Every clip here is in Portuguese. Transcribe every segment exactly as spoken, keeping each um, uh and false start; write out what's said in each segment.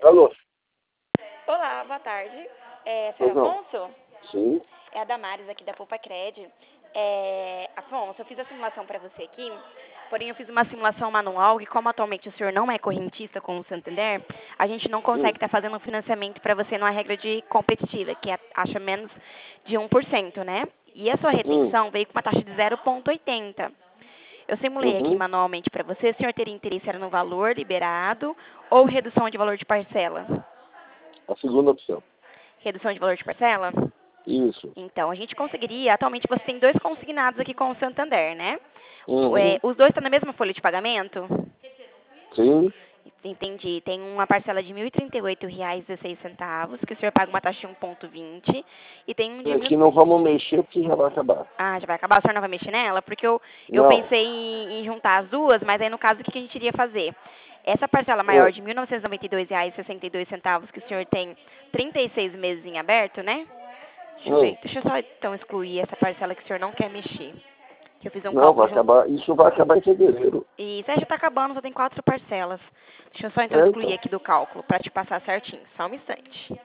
Alô? Olá, boa tarde. É, Pois senhor não. Afonso? Sim. É a Damares aqui da Poupa Cred. É, Afonso, eu fiz a simulação para você aqui, porém eu fiz uma simulação manual e como atualmente o senhor não é correntista com o Santander, a gente não Hum. consegue estar fazendo um financiamento para você numa regra de competitiva, que é, acha menos de um por cento, né? E a sua Hum. retenção veio com uma taxa de zero vírgula oitenta. Eu simulei aqui Uhum. manualmente para você, o senhor teria interesse era no valor liberado ou redução de valor de parcela? A segunda opção. Redução de valor de parcela? Isso. Então, a gente conseguiria, atualmente você tem dois consignados aqui com o Santander, né? É, Uhum. os dois estão na mesma folha de pagamento? Sim. Entendi. Tem uma parcela de mil e trinta e oito reais e dezesseis centavos, que o senhor paga uma taxa de um vírgula vinte, e tem um E de mil... aqui não vamos mexer porque já vai acabar. Ah, já vai acabar, o senhor não vai mexer nela? Porque eu, eu Não. pensei em, em juntar as duas, mas aí no caso o que que a gente iria fazer? Essa parcela maior É. de mil novecentos e noventa e dois reais e sessenta e dois centavos, que o senhor tem trinta e seis meses em aberto, né? Deixa eu Hum. ver, deixa eu só então excluir essa parcela que o senhor não quer mexer. Que eu fiz um Não, vai cálculo junto. acabar. Isso vai acabar em fevereiro. E isso aí já tá acabando, só tem quatro parcelas. Deixa eu só então É, excluir então. aqui do cálculo para te passar certinho. Só um instante.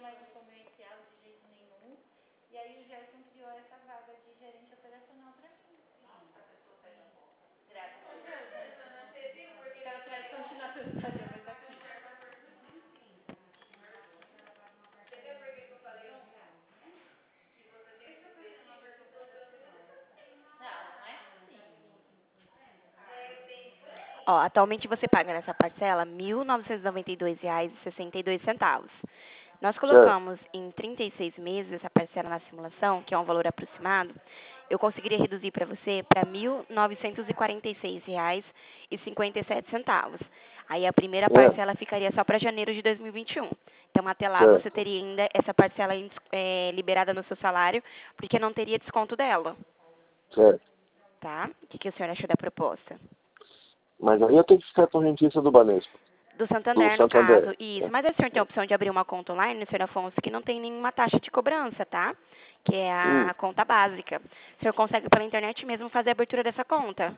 Ó, atualmente você paga nessa parcela mil novecentos e noventa e dois reais e sessenta e dois centavos. Nós Certo. colocamos em trinta e seis meses essa parcela na simulação, que é um valor aproximado, eu conseguiria reduzir para você para mil novecentos e quarenta e seis reais e cinquenta e sete centavos. Aí a primeira É. parcela ficaria só para janeiro de dois mil e vinte e um. Então até lá você Certo. teria ainda essa parcela é, liberada no seu salário, porque não teria desconto dela, Certo. tá? O que, que o senhor achou da proposta? Mas aí eu tenho que ficar correntista do Banespa. Do Do Santander, no Santander. caso, isso. É. Mas o senhor tem a opção de abrir uma conta online, senhor Afonso, que não tem nenhuma taxa de cobrança, tá? Que é Hum. a conta básica. O senhor consegue pela internet mesmo fazer a abertura dessa conta.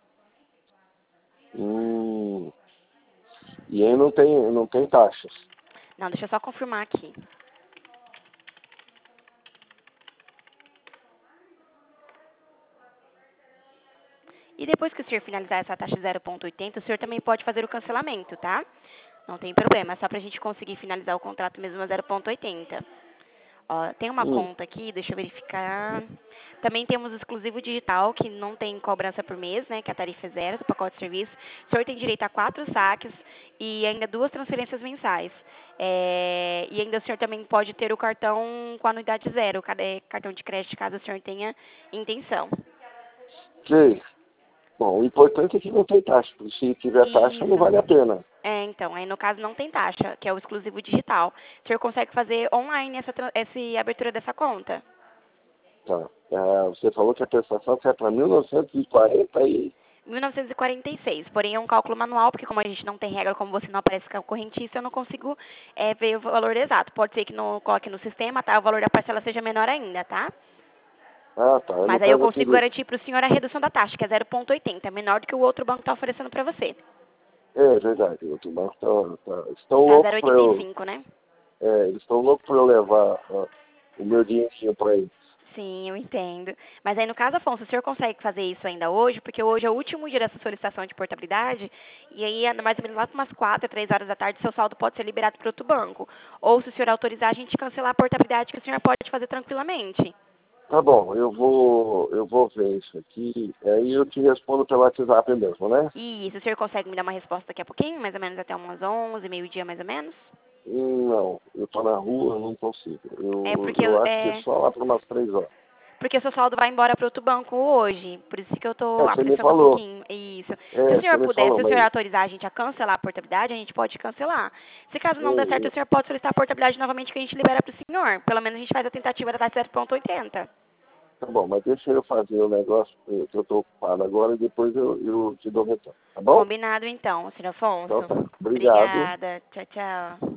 Hum. E aí não tem, não tem taxas. Não, deixa eu só confirmar aqui. E depois que o senhor finalizar essa taxa zero vírgula oitenta, o senhor também pode fazer o cancelamento, tá? Não tem problema, é só pra gente conseguir finalizar o contrato mesmo a zero vírgula oitenta. Ó, tem uma Hum. conta aqui, deixa eu verificar. Também temos o exclusivo digital, que não tem cobrança por mês, né? Que a tarifa é zero do pacote de serviço. O senhor tem direito a quatro saques e ainda duas transferências mensais. É, e ainda o senhor também pode ter o cartão com anuidade zero, cada cartão de crédito, caso o senhor tenha intenção. Ok. Bom, o importante é que não tem taxa. Porque se tiver taxa, não vale a Isso. pena. É, então, aí no caso não tem taxa, que é o exclusivo digital. O senhor consegue fazer online essa, tra- essa abertura dessa conta? Tá. É, você falou que a prestação sai para mil novecentos e quarenta e... mil novecentos e quarenta e seis, porém é um cálculo manual, porque como a gente não tem regra, como você não aparece com a correntista, eu não consigo é, ver o valor exato. Pode ser que não coloque no sistema, tá? O valor da parcela seja menor ainda, tá? Ah, tá. Eu, no Mas aí eu caso, eu consigo teria... garantir para o senhor a redução da taxa, que é zero vírgula oitenta, menor do que o outro banco está oferecendo para você. É verdade. O outro banco tá, tá... Estão Tá loucos para zero vírgula oitenta e eu... cinco, né? É, eles estão loucos para eu levar ó, o meu dinheirinho para eles. Sim, eu entendo. Mas aí, no caso, Afonso, o senhor consegue fazer isso ainda hoje? Porque hoje é o último dia dessa solicitação de portabilidade, e aí, mais ou menos lá para umas quatro, três horas da tarde, seu saldo pode ser liberado para outro banco. Ou, se o senhor autorizar, a gente cancelar a portabilidade, que o senhor pode fazer tranquilamente. Tá bom, eu vou, eu vou ver isso aqui. Aí eu te respondo pelo WhatsApp mesmo, né? E se o senhor consegue me dar uma resposta daqui a pouquinho, mais ou menos até umas onze, meio-dia, mais ou menos? Hum, Não, eu tô na rua, eu não consigo. É Eu, porque, eu- eu acho que é, só lá para umas três horas. porque o seu saldo vai embora para outro banco hoje. Por isso que eu É, estou você me apressando um falou. pouquinho. Isso. Se o É, você senhor me puder, falou, se o senhor mas autorizar a gente a cancelar a portabilidade, a gente pode cancelar. Se caso não der certo, é, o senhor pode solicitar a portabilidade novamente que a gente libera para o senhor. Pelo menos a gente faz a tentativa da taxa zero vírgula oitenta. tá bom, mas deixa eu fazer o negócio eh, que eu tô ocupado agora e depois eu, eu te dou retorno, tá bom? Combinado então, senhor Afonso. Então tá. Obrigado. Obrigada. Tchau, tchau.